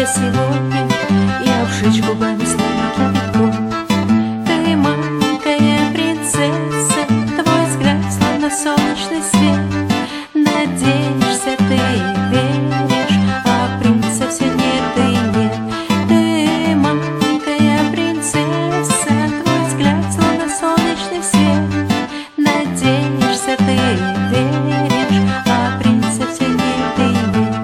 тебя сегодня и обжечь губами словно кипятком. Ты маленькая принцесса, твой взгляд словно солнечный свет. Надеешься ты и веришь, а принца все нет и нет. Ты маленькая принцесса, твой взгляд словно солнечный свет. Надеешься ты и веришь, а принца все нет и нет.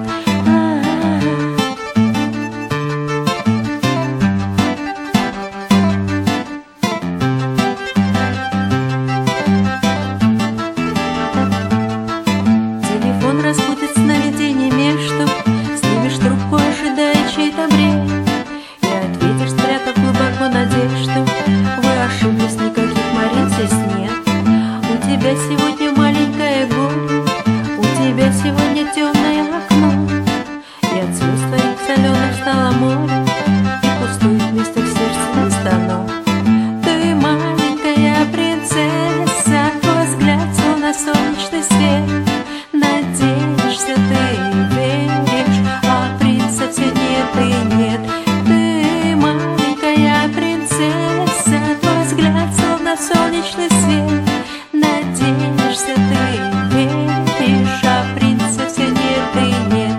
Телефон разбудит сновидение между, снимешь трубку, ожидая чей-то бред, и ответишь, спрятав глубоко надежду: вы ошиблись, никаких Марин здесь нет. У тебя сегодня маленькое горе, у тебя сегодня темное окно, и от слез твоих соленых стало море, и пустует вместо в сердце место оно. Ты маленькая принцесса, твой взгляд словно солнечный свет. Надеешься ты и веришь, а принца все нет и нет. Ты маленькая принцесса, твой взгляд словно солнечный свет. Надеешься ты и веришь, а принца все нет и нет.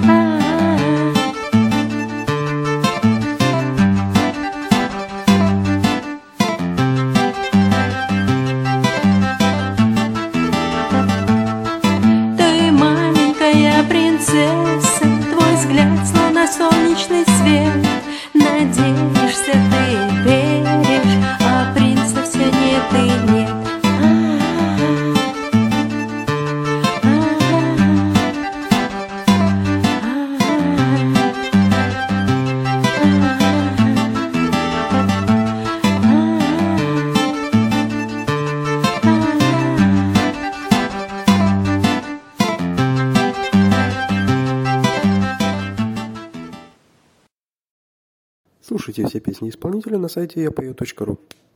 Ты маленькая принцесса, твой взгляд словно солнечный свет. Надеешься ты и веришь, а принца все нет и нет. Слушайте все песни исполнителя на сайте yapою.ru.